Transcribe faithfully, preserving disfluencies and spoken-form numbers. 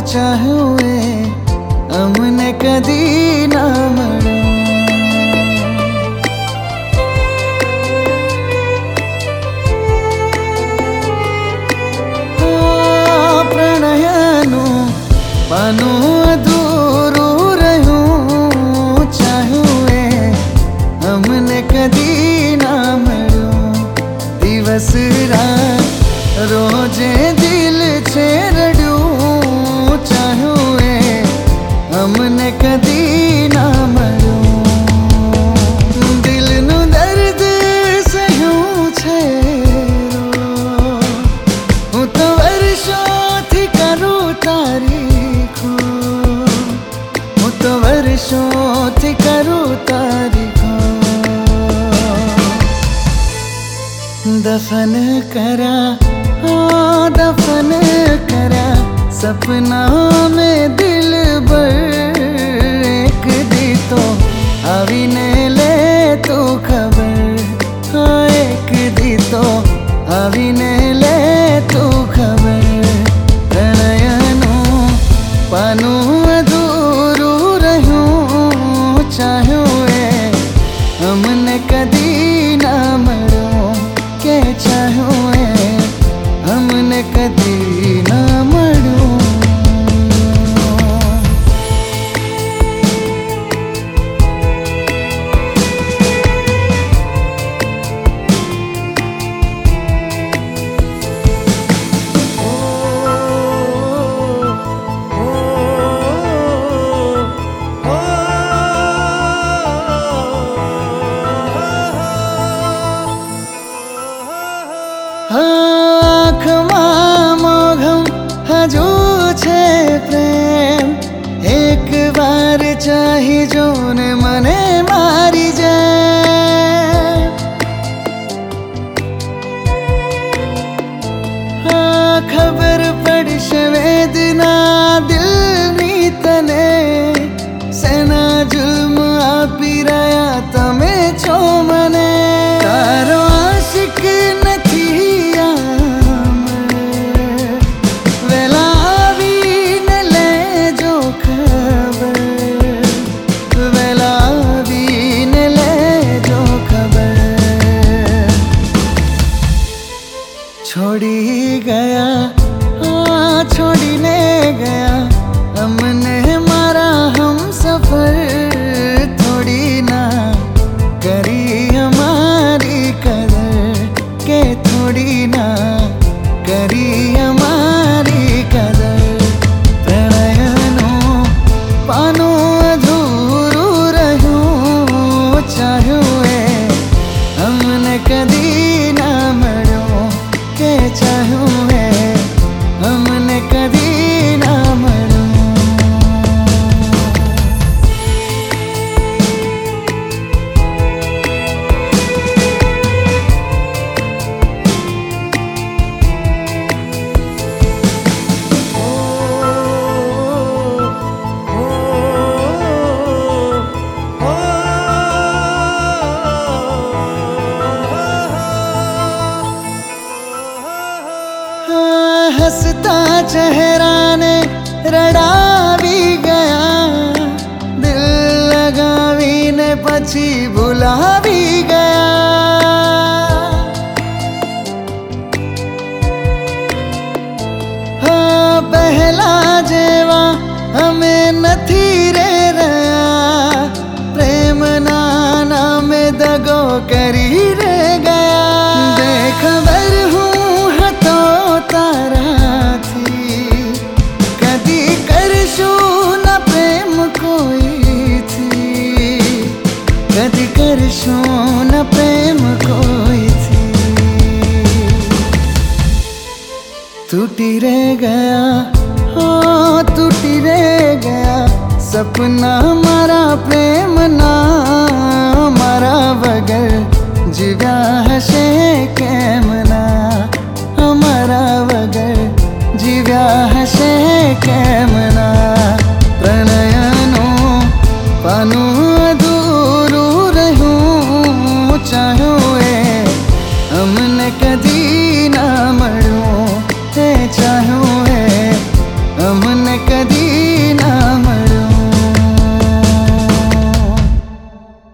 ચાહ્યું એ અમને કદી ના મળ્યું. પ્રણયનું પાનું અધૂરું રહ્યું, ચાહ્યું એ અમને કદી ના મળ્યું. દિવસ રાત રોજે દિલ છે રડ્યું, ચાહ્યું એ અમને કદી ના મળ્યું. દિલનું દર્દ સહ્યું છે હું તો વર્ષોથી કરું તારીખો, હું તો વર્ષોથી કરું તારીખો. दफन करा दफन करा सपना में दिल भर, एक दी तो आवीने ले तो खबर, हाँ एक दी तो आवीने ले तो खबर. प्रणयનું પાનું અધૂરું રહ્યું, ચાહ્યું એ અમને કદી ના મળ્યું, કે ચાહ્યું એ અમને કદી ના મળ્યું. આંખમાં મોઘમ હજુ છે પ્રેમ, એક વાર ચાહી જો ને મને મારી જાય. હા ખબર પડશે વેદના દિલની તને, સેના જુલ્મ આપી રહ્યા તમે છો મને. તારો આશિક छोड़ी गया हाँ छोड़ीने गया हमने हमारा हम सफर, थोड़ी ना करी हमारी कदर, के थोड़ी ना करी हमारी कदर. પ્રણયનું પાનું અધૂરું રહ્યું, ચાહ્યું એ અમને કદી ના મળ્યું, કે ચાહ્યું એ અમને કદી ના મળ્યું. હસતા ચહેરાને રડાવી ગયા, દિલ લગાવીને પછી ભૂલાવી ગયા. હા પહેલા જેવા અમે નથી રે રહ્યા, પ્રેમના નામે દગો કરી રે ગયા. બેખબર હું હતો તારાથી, કદી કરશું ના પ્રેમ કોઈથી, કદી કરશું ના પ્રેમ કોઈથી. टूटी रे गया हाँ टूटी रे गया सपना मारा प्रेम ना मारा वगर जीव्या हશે કેમ ના, અમારા વગર જીવ્યા હશે કેમ ના.